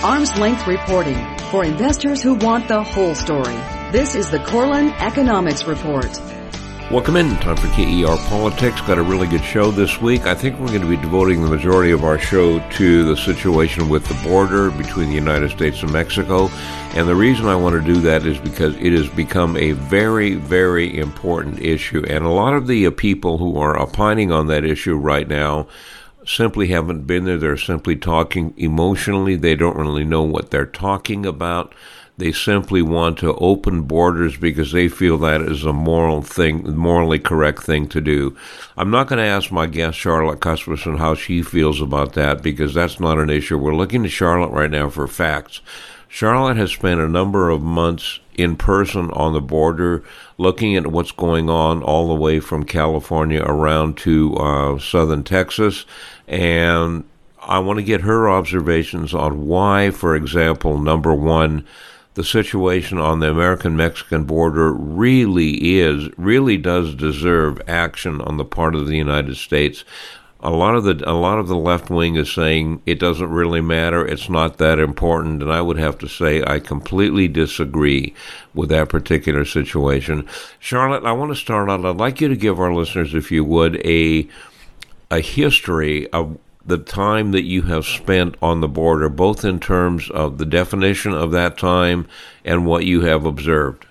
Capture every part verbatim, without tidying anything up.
arm's length reporting for investors who want the whole story. This is the Korelin Economics Report. Welcome in. Time for K E R Politics. Got a really good show this week. I think we're going to be devoting the majority of our show to the situation with the border between the United States and Mexico. And the reason I want to do that is because it has become a very, very important issue. And a lot of the uh, people who are opining on that issue right now simply haven't been there. They're simply talking emotionally. They don't really know what they're talking about. They simply want to open borders because they feel that is a moral thing, morally correct thing to do. I'm not going to ask my guest, Charlotte Cuthbertson, how she feels about that because that's not an issue. We're looking to Charlotte right now for facts. Charlotte has spent a number of months in person on the border looking at what's going on all the way from California around to uh, southern Texas. And I want to get her observations on why, for example, number one, the situation on the American-Mexican border really is, really does deserve action on the part of the United States. A lot of the a lot of the left wing is saying it doesn't really matter, it's not that important, and I would have to say I completely disagree with that particular situation. Charlotte, I want to start out. I'd like you to give our listeners, if you would, a a history of the time that you have spent on the border, both in terms of the definition of that time and what you have observed.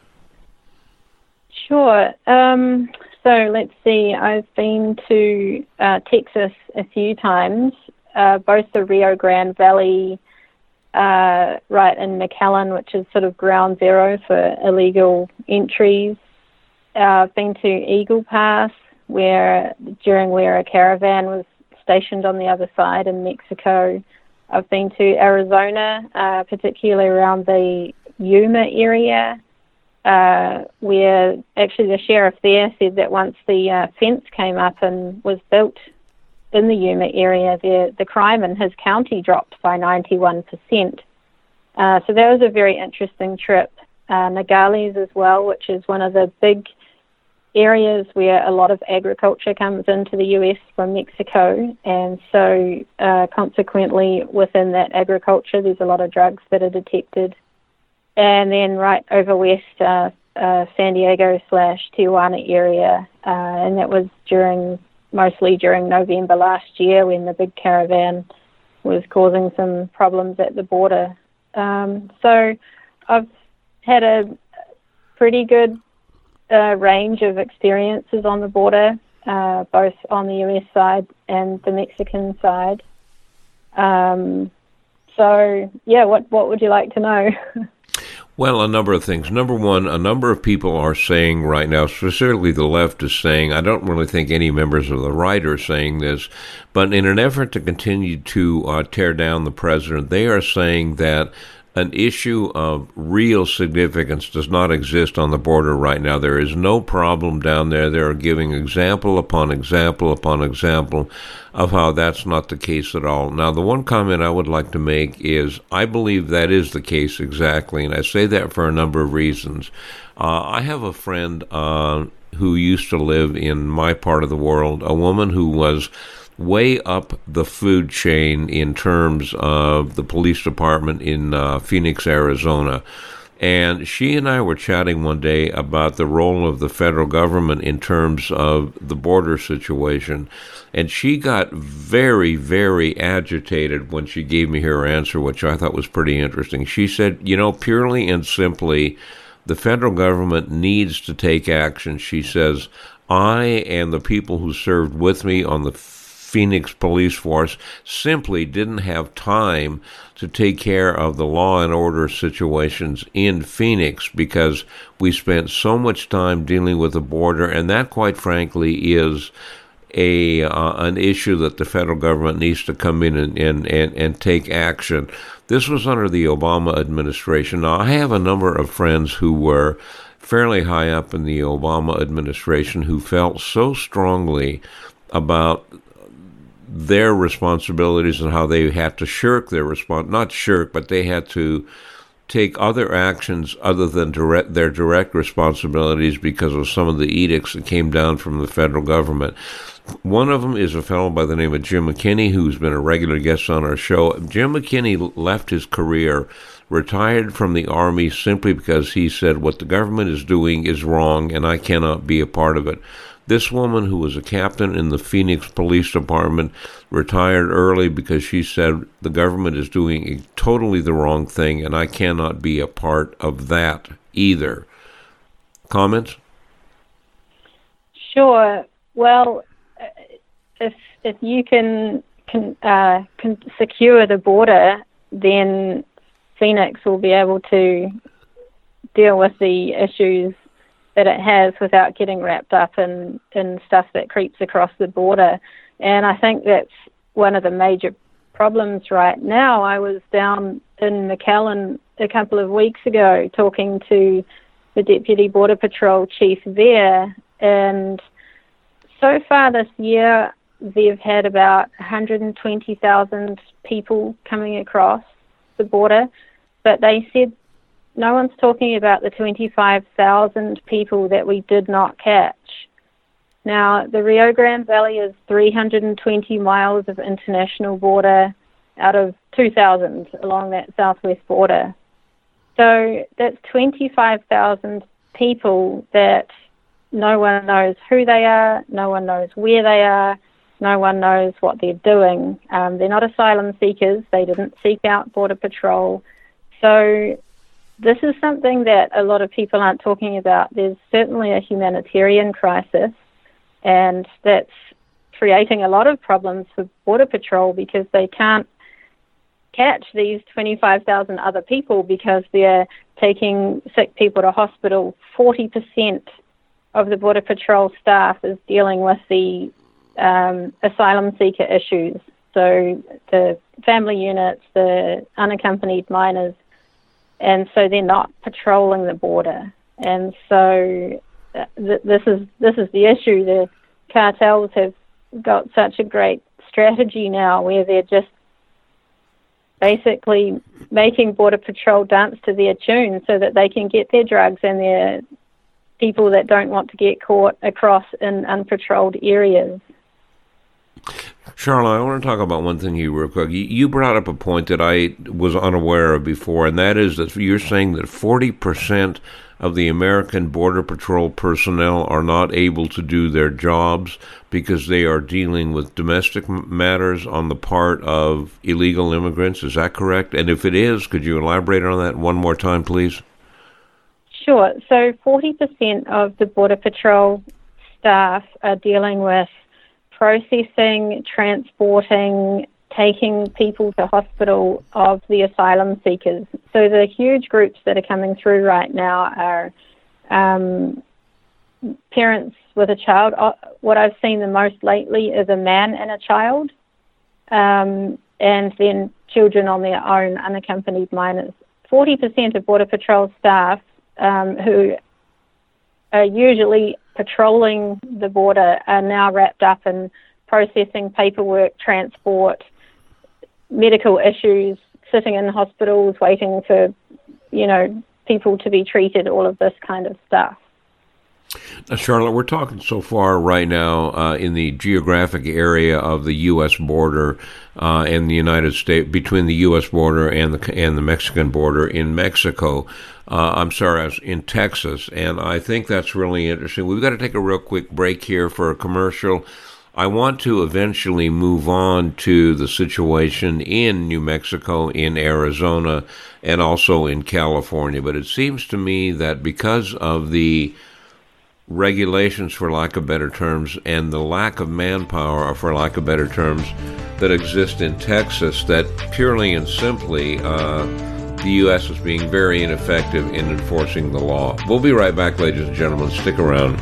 Sure. Um, so let's see. I've been to uh, Texas a few times, uh, both the Rio Grande Valley, uh, right in McAllen, which is sort of ground zero for illegal entries. Uh, I've been to Eagle Pass, where during where a caravan was stationed on the other side in Mexico. I've been to Arizona, uh, particularly around the Yuma area, uh, where actually the sheriff there said that once the uh, fence came up and was built in the Yuma area, the, the crime in his county dropped by ninety-one percent. Uh, so that was a very interesting trip. Uh, Nogales as well, which is one of the big areas where a lot of agriculture comes into the U S from Mexico, and so uh, consequently within that agriculture there's a lot of drugs that are detected. And then right over west, uh, uh, San Diego slash Tijuana area, uh, and that was during mostly during November last year when the big caravan was causing some problems at the border. Um, so I've had a pretty good Uh, range of experiences on the border, uh, both on the U S side and the Mexican side. Um, so, yeah, what what would you like to know? Well, a number of things. Number one, a number of people are saying right now, specifically the left is saying, I don't really think any members of the right are saying this, but in an effort to continue to uh, tear down the president, they are saying that an issue of real significance does not exist on the border right now. There is no problem down there. They are giving example upon example upon example of how that's not the case at all. Now, the one comment I would like to make is I believe that is the case exactly, and I say that for a number of reasons. Uh, I have a friend uh, who used to live in my part of the world, a woman who was way up the food chain in terms of the police department in uh, Phoenix, Arizona. And she and I were chatting one day about the role of the federal government in terms of the border situation. And she got very, very agitated when she gave me her answer, which I thought was pretty interesting. She said, you know, purely and simply, the federal government needs to take action. She says, I and the people who served with me on the Phoenix police force simply didn't have time to take care of the law and order situations in Phoenix because we spent so much time dealing with the border, and that, quite frankly, is a uh, an issue that the federal government needs to come in and, and, and, and take action. This was under the Obama administration. Now, I have a number of friends who were fairly high up in the Obama administration who felt so strongly about their responsibilities and how they had to shirk their respons not shirk, but they had to take other actions other than direct, their direct responsibilities because of some of the edicts that came down from the federal government. One of them is a fellow by the name of Jim McKinney, who's been a regular guest on our show. Jim McKinney left his career, retired from the Army simply because he said what the government is doing is wrong and I cannot be a part of it. This woman, who was a captain in the Phoenix Police Department, retired early because she said the government is doing totally the wrong thing and I cannot be a part of that either. Comments? Sure. Well, if if you can can, uh, can secure the border, then Phoenix will be able to deal with the issues that it has without getting wrapped up in, in stuff that creeps across the border. And I think that's one of the major problems right now. I was down in McAllen a couple of weeks ago talking to the Deputy Border Patrol Chief there, and so far this year they've had about one hundred twenty thousand people coming across the border, but they said no one's talking about the twenty-five thousand people that we did not catch. Now, the Rio Grande Valley is three hundred twenty miles of international border out of two thousand along that southwest border. So that's twenty-five thousand people that no one knows who they are, no one knows where they are, no one knows what they're doing. Um, they're not asylum seekers. They didn't seek out Border Patrol. So this is something that a lot of people aren't talking about. There's certainly a humanitarian crisis, and that's creating a lot of problems for Border Patrol because they can't catch these twenty-five thousand other people because they're taking sick people to hospital. forty percent of the Border Patrol staff is dealing with the um, asylum seeker issues. So the family units, the unaccompanied minors, and so they're not patrolling the border. And so th- this is this is the issue. The cartels have got such a great strategy now where they're just basically making Border Patrol dance to their tune so that they can get their drugs and their people that don't want to get caught across in unpatrolled areas. Charlotte, I want to talk about one thing here real quick. You brought up a point that I was unaware of before, and that is that you're saying that forty percent of the American Border Patrol personnel are not able to do their jobs because they are dealing with domestic matters on the part of illegal immigrants. Is that correct? And if it is, could you elaborate on that one more time, please? Sure. So forty percent of the Border Patrol staff are dealing with processing, transporting, taking people to hospital of the asylum seekers. So the huge groups that are coming through right now are um, parents with a child. What I've seen the most lately is a man and a child, um, and then children on their own, unaccompanied minors. forty percent of Border Patrol staff um, who are usually patrolling the border are now wrapped up in processing paperwork, transport, medical issues, sitting in hospitals, waiting for, you know, people to be treated, all of this kind of stuff. Now, Charlotte, we're talking so far right now uh, in the geographic area of the U S border uh, and the United States, between the U S border and the and the Mexican border in Mexico. Uh, I'm sorry, I was in Texas, and I think that's really interesting. We've got to take a real quick break here for a commercial. I want to eventually move on to the situation in New Mexico, in Arizona, and also in California. But it seems to me that because of the regulations, for lack of better terms, and the lack of manpower, or for lack of better terms, that exist in Texas, that purely and simply uh, the U S is being very ineffective in enforcing the law. We'll be right back, ladies and gentlemen. Stick around.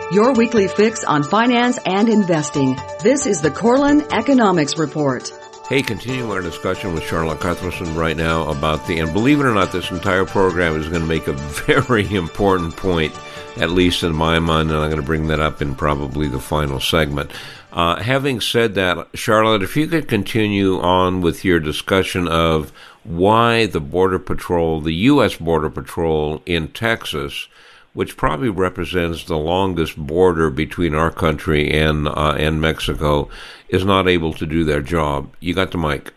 your weekly fix on finance and investing. This is the Corlin Economics Report. Hey, continuing our discussion with Charlotte Cuthbertson right now about the, and believe it or not, this entire program is going to make a very important point, at least in my mind, and I'm going to bring that up in probably the final segment. Uh, having said that, Charlotte, if you could continue on with your discussion of why the Border Patrol, the U S Border Patrol in Texas, which probably represents the longest border between our country and uh, and Mexico, is not able to do their job. You got the mic.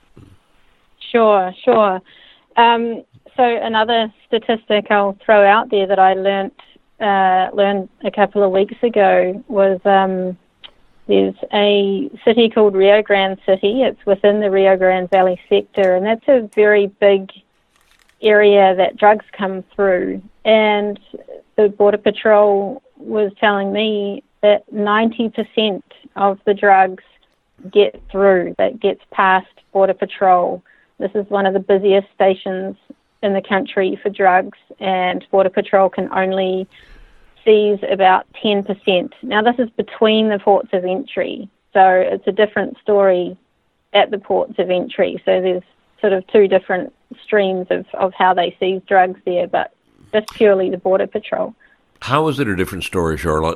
Sure, sure. Um, so another statistic I'll throw out there that I learned uh, learned a couple of weeks ago was um, there's a city called Rio Grande City. It's within the Rio Grande Valley sector, and that's a very big area that drugs come through. And the Border Patrol was telling me that ninety percent of the drugs get through, that gets past Border Patrol. This is one of the busiest stations in the country for drugs, and Border Patrol can only seize about ten percent. Now, this is between the ports of entry, so it's a different story at the ports of entry. So there's sort of two different streams of, of how they seize drugs there, but just purely the Border Patrol. How is it a different story, Charlotte?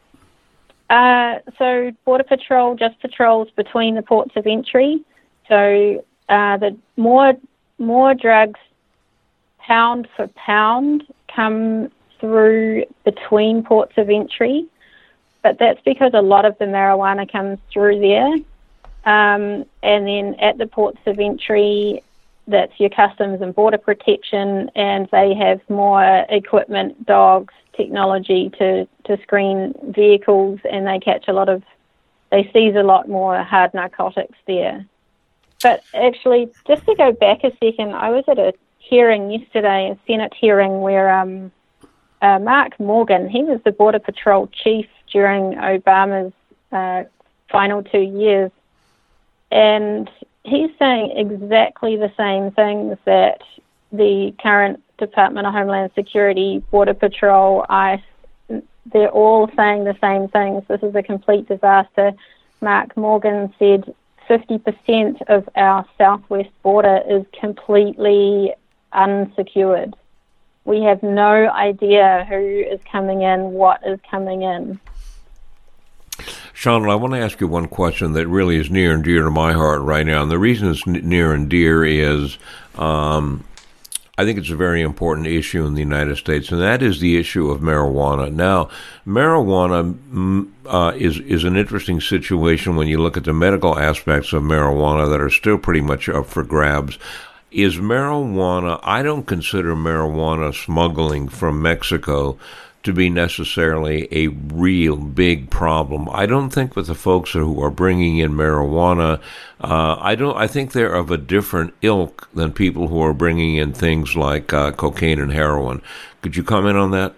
Uh, so Border Patrol just patrols between the ports of entry. So uh, the more more drugs, pound for pound, come through between ports of entry, but that's because a lot of the marijuana comes through there. Um, and then at the ports of entry, that's your Customs and Border Protection, and they have more equipment, dogs, technology to, to screen vehicles, and they catch a lot of, they seize a lot more hard narcotics there. But actually, just to go back a second, I was at a hearing yesterday, a Senate hearing, where um, uh, Mark Morgan, he was the Border Patrol chief during Obama's uh, final two years, and he's saying exactly the same things that the current Department of Homeland Security, Border Patrol, ICE, they're all saying the same things. This is a complete disaster. Mark Morgan said fifty percent of our southwest border is completely unsecured. We have no idea who is coming in, what is coming in. Charlotte, I want to ask you one question that really is near and dear to my heart right now. And the reason it's near and dear is um, I think it's a very important issue in the United States, and that is the issue of marijuana. Now, marijuana uh, is, is an interesting situation when you look at the medical aspects of marijuana that are still pretty much up for grabs. Is marijuana, I don't consider marijuana smuggling from Mexico to be necessarily a real big problem. I don't think with the folks who are bringing in marijuana, uh, I don't. I think they're of a different ilk than people who are bringing in things like uh, cocaine and heroin. Could you comment on that?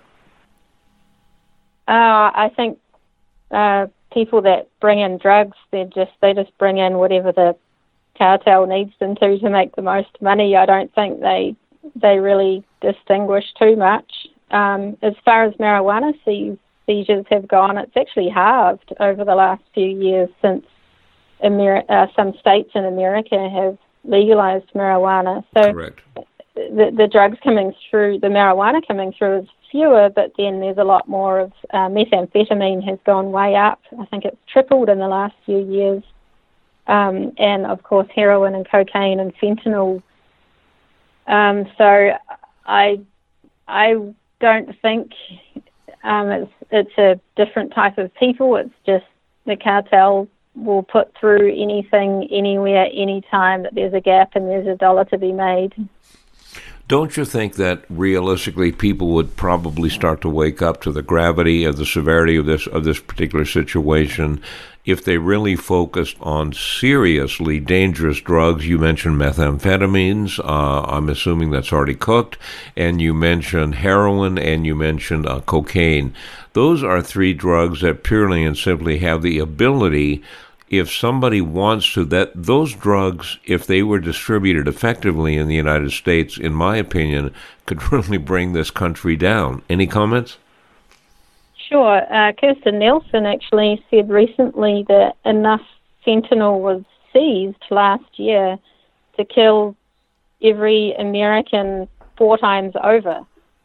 Uh, I think uh, people that bring in drugs, they just they just bring in whatever the cartel needs them to to make the most money. I don't think they they really distinguish too much. Um, as far as marijuana seiz, seizures have gone, it's actually halved over the last few years since Ameri- uh, some states in America have legalized marijuana. So Correct. The, the drugs coming through, the marijuana coming through is fewer, but then there's a lot more of uh, methamphetamine has gone way up. I think it's tripled in the last few years. Um, and, of course, heroin and cocaine and fentanyl. Um, so I... I don't think um, it's it's a different type of people. It's just the cartel will put through anything, anywhere, anytime that there's a gap and there's a dollar to be made. Don't you think that realistically people would probably start to wake up to the gravity of the severity of this of this particular situation if they really focused on seriously dangerous drugs? You mentioned methamphetamines. Uh, I'm assuming that's already cooked. And you mentioned heroin and you mentioned uh, cocaine. Those are three drugs that purely and simply have the ability, if somebody wants to, that those drugs, if they were distributed effectively in the United States, in my opinion, could really bring this country down. Any comments? sure. Uh, Kirsten Nielsen actually said recently that enough fentanyl was seized last year to kill every American four times over.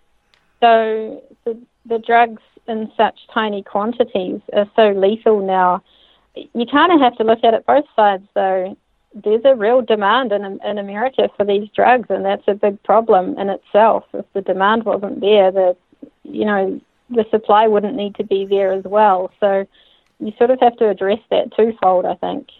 So the, the drugs in such tiny quantities are so lethal now. You kind of have to look at it both sides, though. There's a real demand in in America for these drugs, and that's a big problem in itself. If the demand wasn't there, the you know the supply wouldn't need to be there as well. So you sort of have to address that twofold, I think.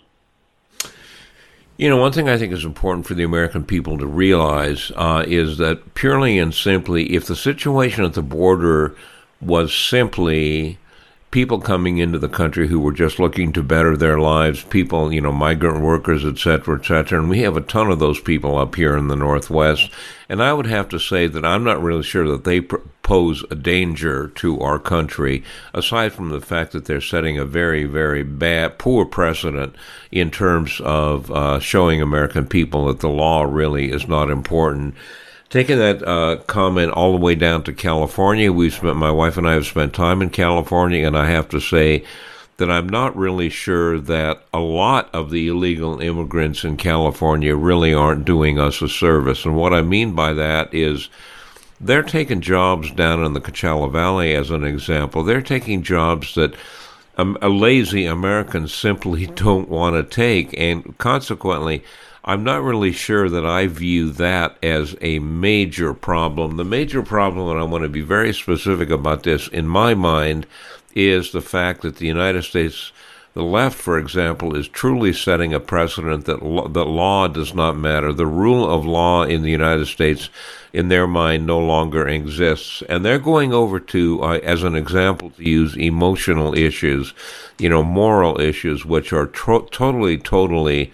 You know, one thing I think is important for the American people to realize uh, is that purely and simply, if the situation at the border was simply people coming into the country who were just looking to better their lives, people, you know, migrant workers, et cetera, et cetera. And we have a ton of those people up here in the Northwest. And I would have to say that I'm not really sure that they pr- pose a danger to our country, aside from the fact that they're setting a very, very bad, poor precedent in terms of uh, showing American people that the law really is not important. Taking that uh, comment all the way down to California, we've spent, my wife and I have spent time in California, and I have to say that I'm not really sure that a lot of the illegal immigrants in California really aren't doing us a service. And what I mean by that is they're taking jobs down in the Coachella Valley, as an example. They're taking jobs that um, a lazy Americans simply don't want to take, and consequently, I'm not really sure that I view that as a major problem. The major problem, and I want to be very specific about this, in my mind, is the fact that the United States, the left, for example, is truly setting a precedent that lo- that law does not matter. The rule of law in the United States, in their mind, no longer exists. And they're going over to, uh, as an example, to use emotional issues, you know, moral issues, which are tro- totally, totally...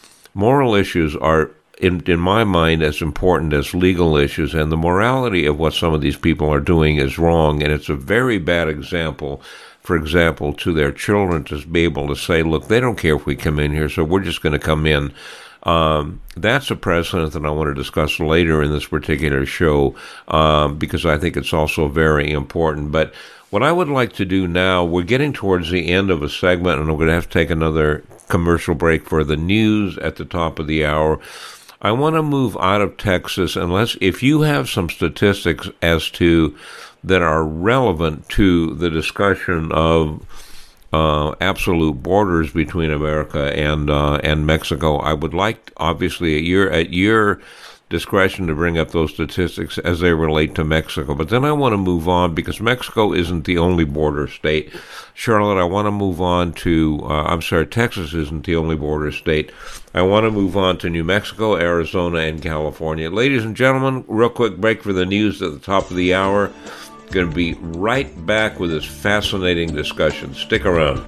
Moral issues are, in, in my mind, as important as legal issues, and the morality of what some of these people are doing is wrong, and it's a very bad example, for example, to their children to be able to say, look, they don't care if we come in here, so we're just going to come in. Um, that's a precedent that I want to discuss later in this particular show, um, because I think it's also very important. But what I would like to do now, we're getting towards the end of a segment, and I'm going to have to take another commercial break for the news at the top of the hour. I want to move out of Texas, unless if you have some statistics as to that are relevant to the discussion of uh, absolute borders between America and uh, and Mexico. I would like, obviously, at your at your discretion to bring up those statistics as they relate to Mexico. But then I want to move on, because Mexico isn't the only border state. Charlotte, I want to move on to, uh, I'm sorry, Texas isn't the only border state. I want to move on to New Mexico, Arizona, and California. Ladies and gentlemen, real quick break for the news at the top of the hour. Going to be right back with this fascinating discussion. Stick around.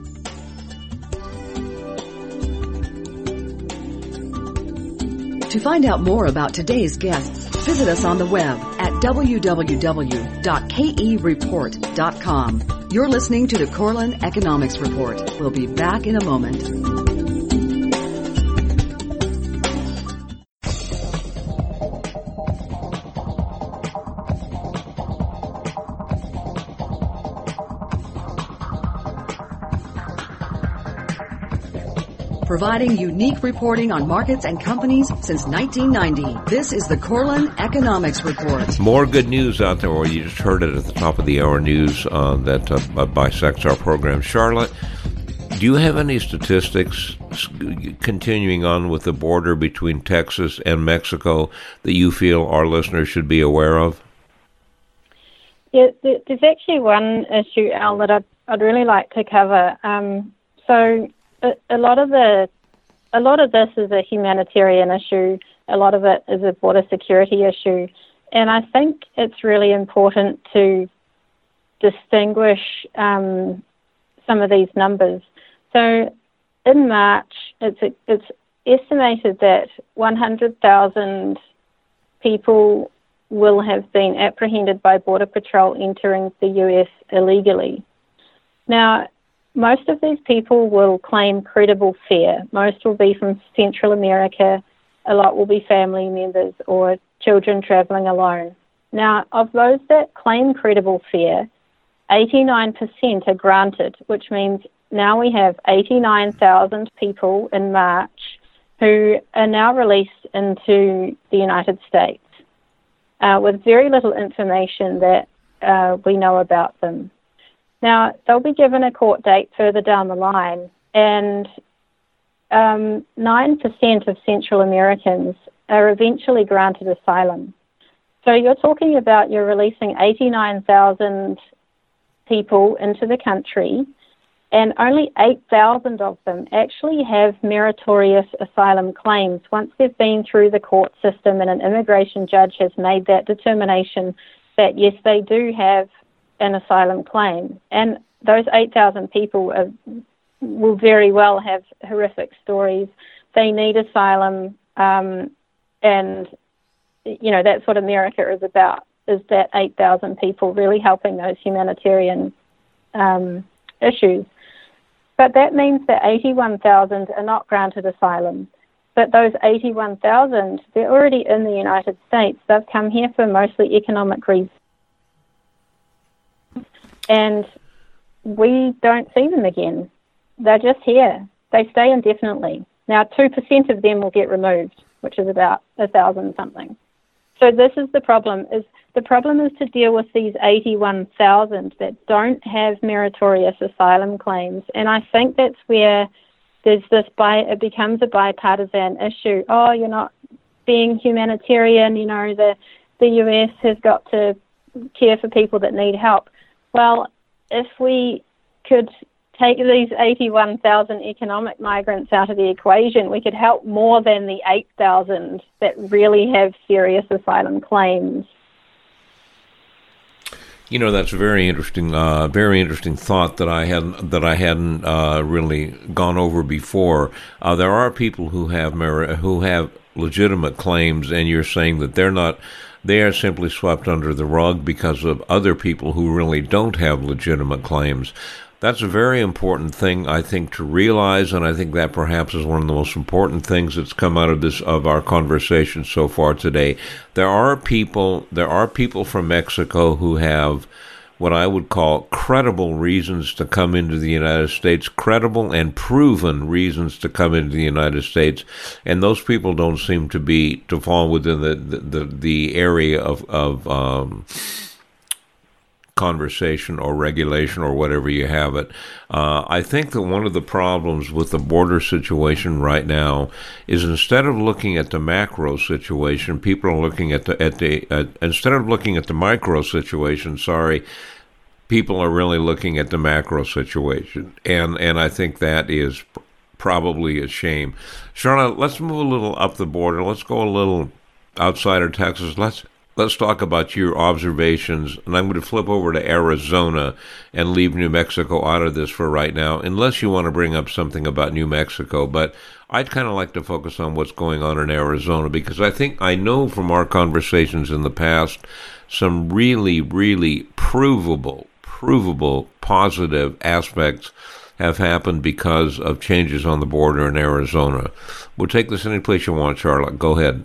To find out more about today's guests, visit us on the web at w w w dot k e report dot com. You're listening to the Corlin Economics Report. We'll be back in a moment. Providing unique reporting on markets and companies since nineteen ninety. This is the Corlin Economics Report. More good news out there, or you just heard it at the top of the hour news uh, that uh, bisects our program. Charlotte, do you have any statistics continuing on with the border between Texas and Mexico that you feel our listeners should be aware of? Yeah, there's actually one issue, Al, that I'd, I'd really like to cover. Um, so a, a lot of the, a lot of this is a humanitarian issue. A lot of it is a border security issue, and I think it's really important to distinguish um, some of these numbers. So, in March, it's a, it's estimated that one hundred thousand people will have been apprehended by Border Patrol entering the U S illegally. Now, most of these people will claim credible fear. Most will be from Central America. A lot will be family members or children traveling alone. Now, of those that claim credible fear, eighty-nine percent are granted, which means now we have eighty-nine thousand people in March who are now released into the United States uh, with very little information that uh, we know about them. Now, they'll be given a court date further down the line, and um, nine percent of Central Americans are eventually granted asylum. So you're talking about you're releasing eighty-nine thousand people into the country, and only eight thousand of them actually have meritorious asylum claims once they've been through the court system and an immigration judge has made that determination that, yes, they do have an asylum claim. And those eight thousand people are, will very well have horrific stories. They need asylum, um, and, you know, that's what America is about, is that eight thousand people really helping those humanitarian um, issues. But that means that eighty-one thousand are not granted asylum. But those eighty-one thousand, they're already in the United States. They've come here for mostly economic reasons. And we don't see them again. They're just here. They stay indefinitely. Now, two percent of them will get removed, which is about one thousand something. So this is the problem. Is the problem is to deal with these eighty-one thousand that don't have meritorious asylum claims. And I think that's where there's this, bi- it becomes a bipartisan issue. Oh, you're not being humanitarian, you know, the, the U S has got to care for people that need help. Well, if we could take these eighty-one thousand economic migrants out of the equation, we could help more than the eight thousand that really have serious asylum claims. You know, that's a very interesting, uh, very interesting thought that I hadn't that I hadn't uh, really gone over before. Uh, there are people who have mer- who have legitimate claims, and you're saying that they're not. They are simply swept under the rug because of other people who really don't have legitimate claims. That's a very important thing, I think, to realize, and I think that perhaps is one of the most important things that's come out of this of our conversation so far today. There are people, there are people from Mexico who have what I would call credible reasons to come into the United States, credible and proven reasons to come into the United States, and those people don't seem to be to fall within the the, the area of of um, conversation or regulation or whatever you have it. Uh, I think that one of the problems with the border situation right now is instead of looking at the macro situation, people are looking at the at the at, instead of looking at the micro situation. Sorry, people are really looking at the macro situation, and and I think that is probably a shame. Charlotte, let's move a little up the border. Let's go a little outside of Texas. Let's Let's talk about your observations, and I'm going to flip over to Arizona and leave New Mexico out of this for right now, unless you want to bring up something about New Mexico. But I'd kind of like to focus on what's going on in Arizona, because I think I know from our conversations in the past some really, really provable, provable positive aspects have happened because of changes on the border in Arizona. We'll take this any place you want, Charlotte. Go ahead.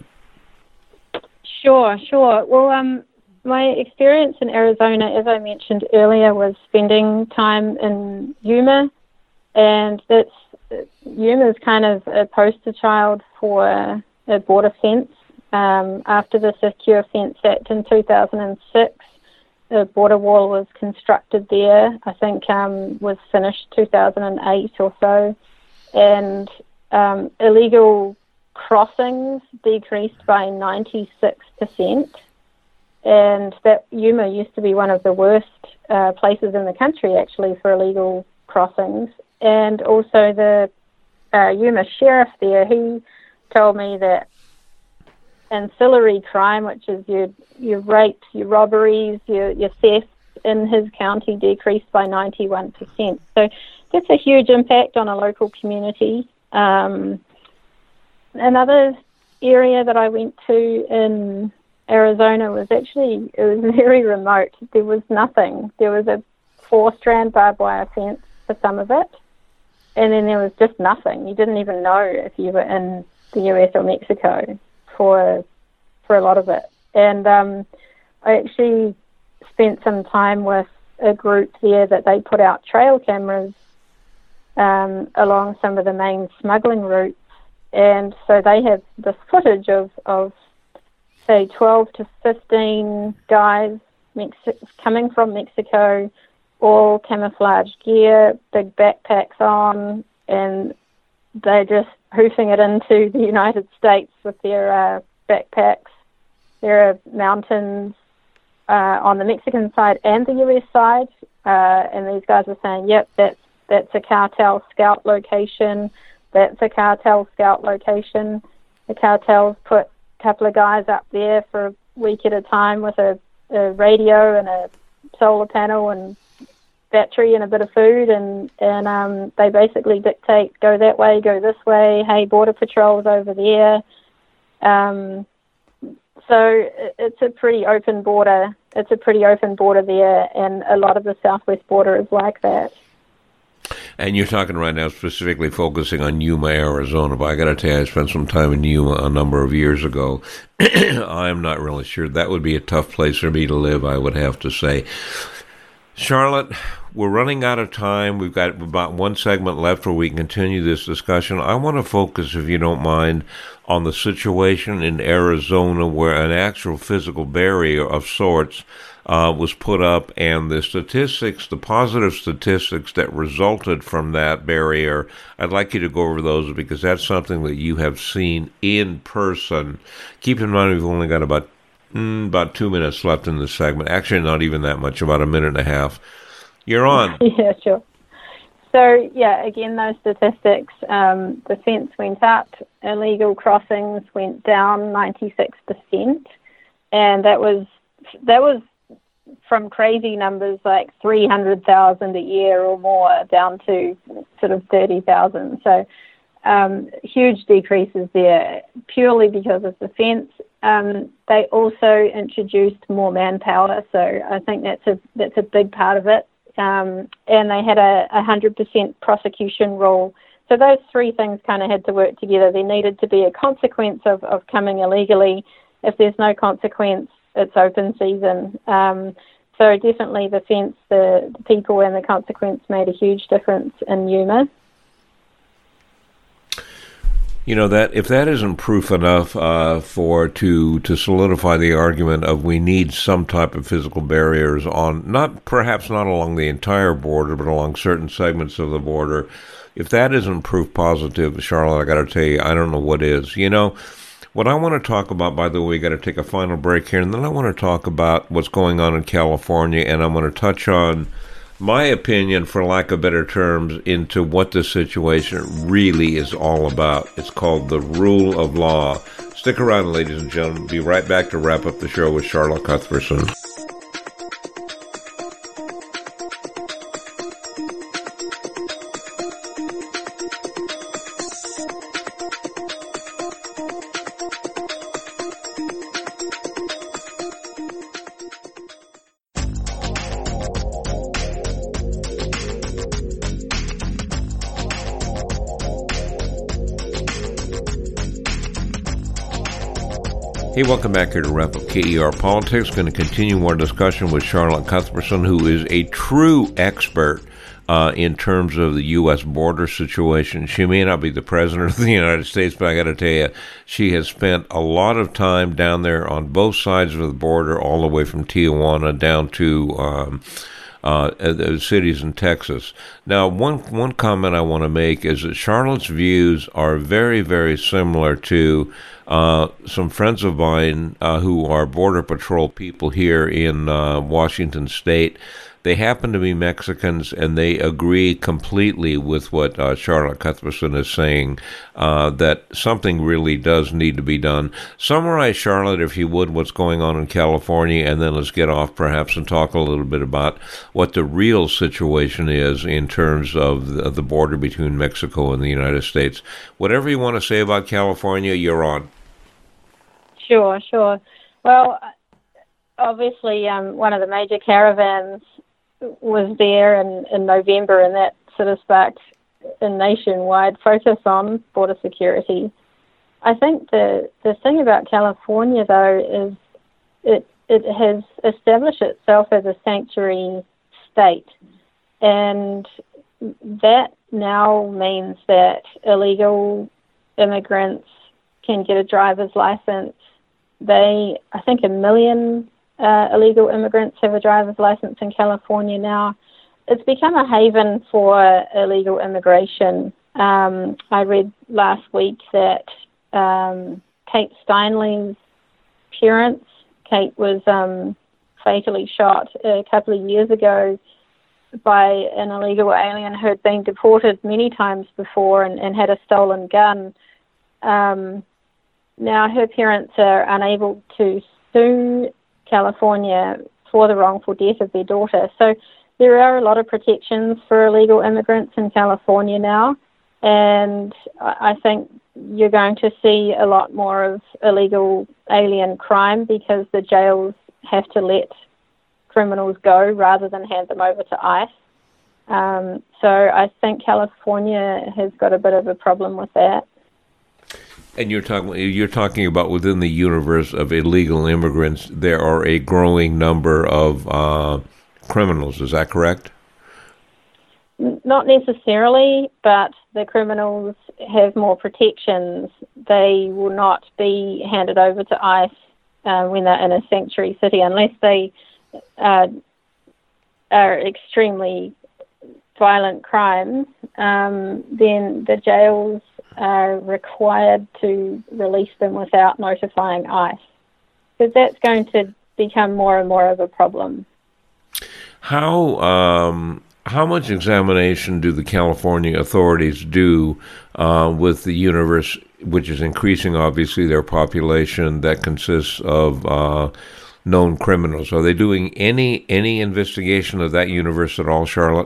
Sure, sure. Well, um, my experience in Arizona, as I mentioned earlier, was spending time in Yuma, and that's Yuma is kind of a poster child for a border fence. Um, after the Secure Fence Act in two thousand six, the border wall was constructed there. I think um, was finished two thousand eight or so, and um, illegal crossings decreased by ninety-six percent, and that Yuma used to be one of the worst uh, places in the country actually for illegal crossings. And also the uh, Yuma sheriff there, he told me that ancillary crime, which is your your rapes, your robberies, your, your thefts in his county decreased by ninety-one percent. So that's a huge impact on a local community. Um, Another area that I went to in Arizona was actually, it was very remote. There was nothing. There was a four-strand barbed wire fence for some of it, and then there was just nothing. You didn't even know if you were in the U S or Mexico for for a lot of it. And um, I actually spent some time with a group there that they put out trail cameras um, along some of the main smuggling routes. And so they have this footage of, of say, twelve to fifteen guys Mexi- coming from Mexico, all camouflage gear, big backpacks on, and they're just hoofing it into the United States with their uh, backpacks. There are mountains uh, on the Mexican side and the U S side, uh, and these guys are saying, yep, that's, that's a cartel scout location, that's a cartel scout location. The cartels put a couple of guys up there for a week at a time with a, a radio and a solar panel and battery and a bit of food, and, and um, they basically dictate, go that way, go this way, hey, Border Patrol's over there. Um, so it's a pretty open border. It's a pretty open border there, and a lot of the southwest border is like that. And you're talking right now specifically focusing on Yuma, Arizona, but I got to tell you, I spent some time in Yuma a number of years ago. I'm not really sure. That would be a tough place for me to live, I would have to say. Charlotte, we're running out of time. We've got about one segment left where we can continue this discussion. I want to focus, if you don't mind, on the situation in Arizona where an actual physical barrier of sorts uh, was put up, and the statistics, the positive statistics that resulted from that barrier. I'd like you to go over those because that's something that you have seen in person. Keep in mind we've only got about Mm, about two minutes left in this segment. Actually, not even that much, about a minute and a half. You're on. Yeah, sure. So, yeah, again, those statistics, um, the fence went up, illegal crossings went down ninety-six percent, and that was that was from crazy numbers like three hundred thousand a year or more down to sort of thirty thousand. So, um, huge decreases there purely because of the fence. Um, they also introduced more manpower, so I think that's a that's a big part of it. Um, and they had a one hundred percent prosecution rule. So those three things kind of had to work together. There needed to be a consequence of, of coming illegally. If there's no consequence, it's open season. Um, so definitely the fence, the, the people and the consequence made a huge difference in Yuma. You know, that if that isn't proof enough uh, for to to solidify the argument of we need some type of physical barriers on, not perhaps not along the entire border, but along certain segments of the border, if that isn't proof positive, Charlotte, I got to tell you, I don't know what is. You know, what I want to talk about, by the way, we got to take a final break here, and then I want to talk about what's going on in California, and I'm going to touch on my opinion, for lack of better terms, into what this situation really is all about. It's called the rule of law. Stick around, ladies and gentlemen. Be right back to wrap up the show with Charlotte Cuthbertson. Hey, welcome back here to Wrap Up K E R Politics. Going to continue our discussion with Charlotte Cuthbertson, who is a true expert uh, in terms of the U S border situation. She may not be the president of the United States, but I got to tell you, she has spent a lot of time down there on both sides of the border, all the way from Tijuana down to um, uh, the cities in Texas. Now, one one comment I want to make is that Charlotte's views are very, very similar to Uh, some friends of mine uh, who are Border Patrol people here in uh, Washington State. They happen to be Mexicans, and they agree completely with what uh, Charlotte Cuthbertson is saying, uh, that something really does need to be done. Summarize, Charlotte, if you would, what's going on in California, and then let's get off perhaps and talk a little bit about what the real situation is in terms of the, the border between Mexico and the United States. Whatever you want to say about California, you're on. Sure, sure. Well, obviously, um, one of the major caravans was there in, in November, and that sort of sparked a nationwide focus on border security. I think the, the thing about California, though, is it it has established itself as a sanctuary state. And that now means that illegal immigrants can get a driver's license. They, I think a million uh, illegal immigrants have a driver's license in California now. It's become a haven for illegal immigration. Um, I read last week that um, Kate Steinle's parents, Kate was um, fatally shot a couple of years ago by an illegal alien who had been deported many times before and, and had a stolen gun. Um, now her parents are unable to sue California for the wrongful death of their daughter. So there are a lot of protections for illegal immigrants in California now, and I think you're going to see a lot more of illegal alien crime because the jails have to let criminals go rather than hand them over to ICE. Um, so I think California has got a bit of a problem with that. And you're talking you're talking about within the universe of illegal immigrants, there are a growing number of uh, criminals. Is that correct? Not necessarily, but the criminals have more protections. They will not be handed over to ICE uh, when they're in a sanctuary city unless they uh, are extremely violent crimes. Um, then the jails are required to release them without notifying ICE, because that's going to become more and more of a problem. How um, how much examination do the California authorities do uh, with the universe, which is increasing, obviously, their population that consists of uh, known criminals? Are they doing any any investigation of that universe at all, Charlotte?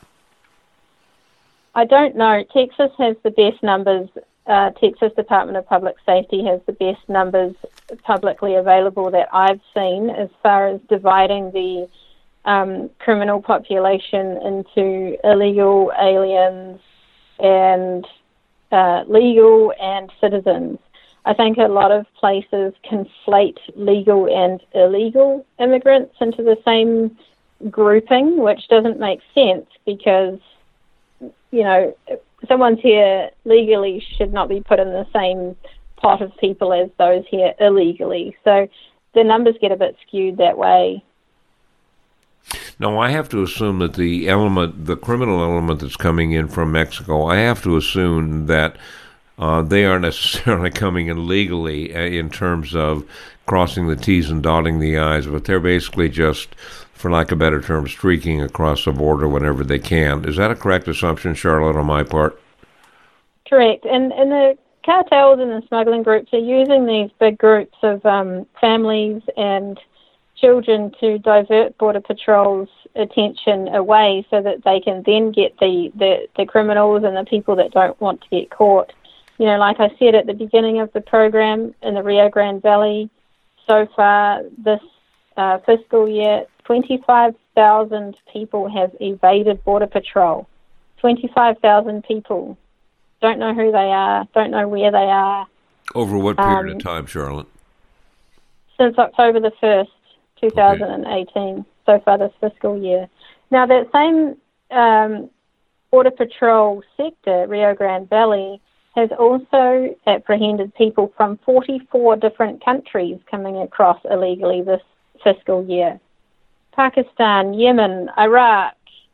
I don't know. Texas has the best numbers. Uh, Texas Department of Public Safety has the best numbers publicly available that I've seen as far as dividing the um, criminal population into illegal aliens and uh, legal and citizens. I think a lot of places conflate legal and illegal immigrants into the same grouping, which doesn't make sense because, you know, someone's here legally should not be put in the same pot of people as those here illegally. So the numbers get a bit skewed that way. No, I have to assume that the element, the criminal element that's coming in from Mexico, I have to assume that uh, they aren't necessarily coming in legally in terms of crossing the T's and dotting the I's, but they're basically just, for lack of a better term, streaking across the border whenever they can. Is that a correct assumption, Charlotte, on my part? Correct. And, and the cartels and the smuggling groups are using these big groups of um, families and children to divert Border Patrol's attention away so that they can then get the, the, the criminals and the people that don't want to get caught. You know, like I said at the beginning of the program, in the Rio Grande Valley, so far this uh, fiscal year, twenty-five thousand people have evaded Border Patrol. twenty-five thousand people. Don't know who they are, don't know where they are. Over what period um, of time, Charlotte? Since October the first, twenty eighteen, okay. So far this fiscal year. Now, that same um, Border Patrol sector, Rio Grande Valley, has also apprehended people from forty-four different countries coming across illegally this fiscal year. Pakistan, Yemen, Iraq,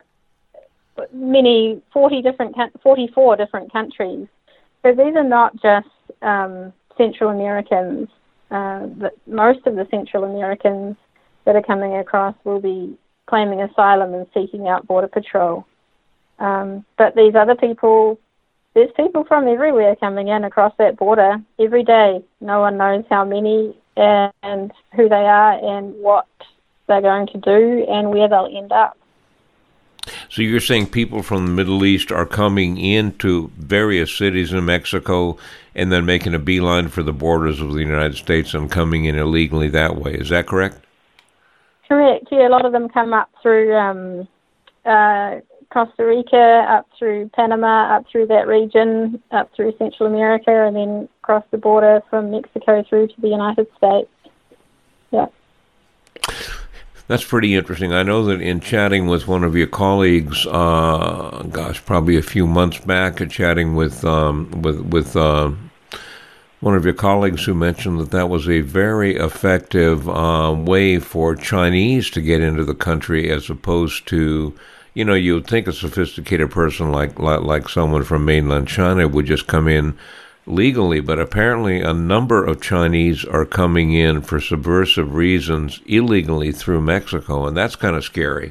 many forty different, forty-four different countries. So these are not just um, Central Americans. Uh, but most of the Central Americans that are coming across will be claiming asylum and seeking out Border Patrol. Um, but these other people, there's people from everywhere coming in across that border every day. No one knows how many and who they are and what they're going to do and where they'll end up. So you're saying people from the Middle East are coming into various cities in Mexico and then making a beeline for the borders of the United States and coming in illegally that way. Is that correct? Correct. Yeah, a lot of them come up through um, uh, Costa Rica, up through Panama, up through that region, up through Central America, and then cross the border from Mexico through to the United States. Yeah. That's pretty interesting. I know that in chatting with one of your colleagues, uh, gosh, probably a few months back, uh, chatting with um, with with uh, one of your colleagues who mentioned that that was a very effective uh, way for Chinese to get into the country, as opposed to, you know, you would think a sophisticated person like like, like someone from mainland China would just come in legally, but apparently a number of Chinese are coming in for subversive reasons illegally through Mexico, and that's kind of scary.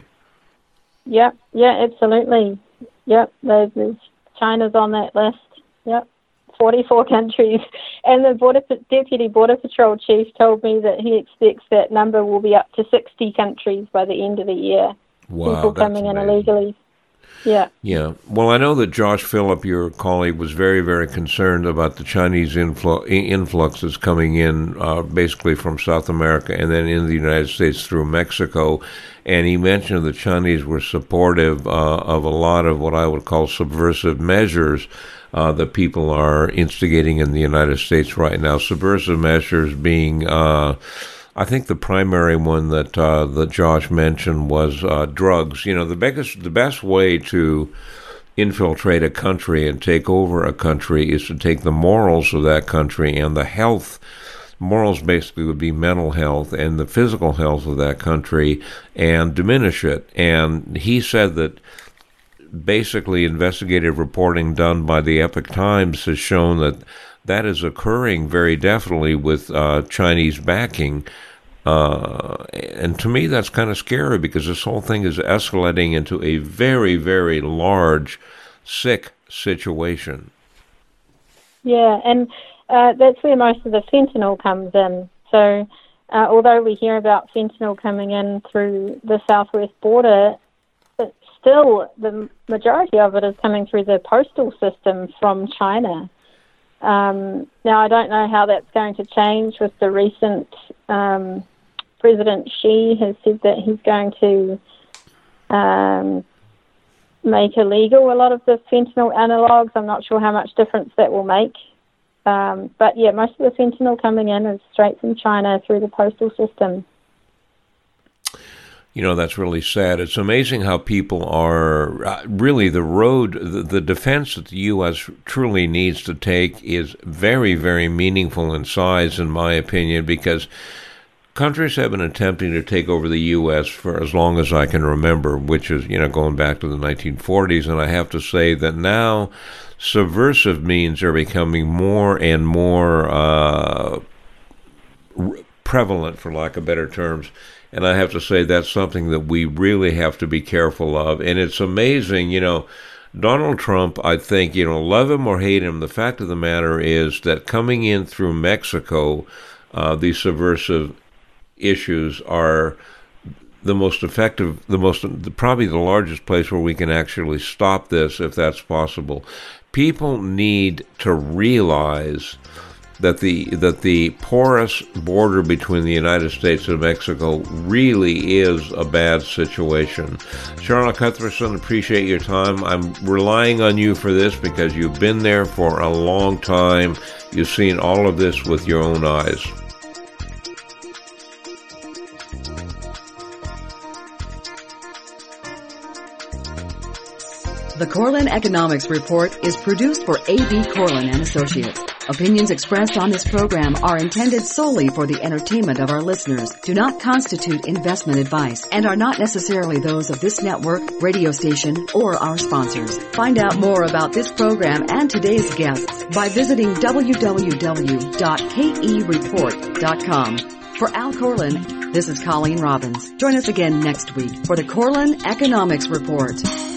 Yep, yeah, absolutely. Yep, there's, there's China's on that list. Yep, forty-four countries. And the border Deputy Border Patrol Chief told me that he expects that number will be up to sixty countries by the end of the year. Wow, people coming in illegally. Yeah. Yeah. Well, I know that Josh Phillip, your colleague, was very, very concerned about the Chinese influ- influxes coming in uh, basically from South America and then in the United States through Mexico. And he mentioned the Chinese were supportive uh, of a lot of what I would call subversive measures uh, that people are instigating in the United States right now. Subversive measures being... Uh, I think the primary one that uh, that Josh mentioned was uh, drugs. You know, the biggest, the best way to infiltrate a country and take over a country is to take the morals of that country and the health. Morals basically would be mental health and the physical health of that country and diminish it. And he said that basically investigative reporting done by the Epoch Times has shown that that is occurring very definitely with uh, Chinese backing. Uh, and to me, that's kind of scary because this whole thing is escalating into a very, very large, sick situation. Yeah, and uh, that's where most of the fentanyl comes in. So uh, although we hear about fentanyl coming in through the southwest border, but still the majority of it is coming through the postal system from China. Um, now, I don't know how that's going to change with the recent, um, President Xi has said that he's going to um, make illegal a lot of the fentanyl analogs. I'm not sure how much difference that will make. Um, but yeah, most of the fentanyl coming in is straight from China through the postal system. You know, that's really sad. It's amazing how people are uh, really the road, the, the defense that the U S truly needs to take is very, very meaningful in size, in my opinion, because countries have been attempting to take over the U S for as long as I can remember, which is, you know, going back to the nineteen forties. And I have to say that now subversive means are becoming more and more uh, prevalent, for lack of better terms. And I have to say that's something that we really have to be careful of. And it's amazing, you know, Donald Trump, I think, you know, love him or hate him, the fact of the matter is that coming in through Mexico, uh, these subversive issues are the most effective, the most, probably the largest place where we can actually stop this, if that's possible. People need to realize that the that the porous border between the United States and Mexico really is a bad situation. Charlotte Cuthbertson, appreciate your time. I'm relying on you for this because you've been there for a long time. You've seen all of this with your own eyes. The Corlin Economics Report is produced for A B. Corlin and Associates. Opinions expressed on this program are intended solely for the entertainment of our listeners, do not constitute investment advice, and are not necessarily those of this network, radio station, or our sponsors. Find out more about this program and today's guests by visiting w w w dot k e report dot com. For Al Corlin, this is Colleen Robbins. Join us again next week for the Corlin Economics Report.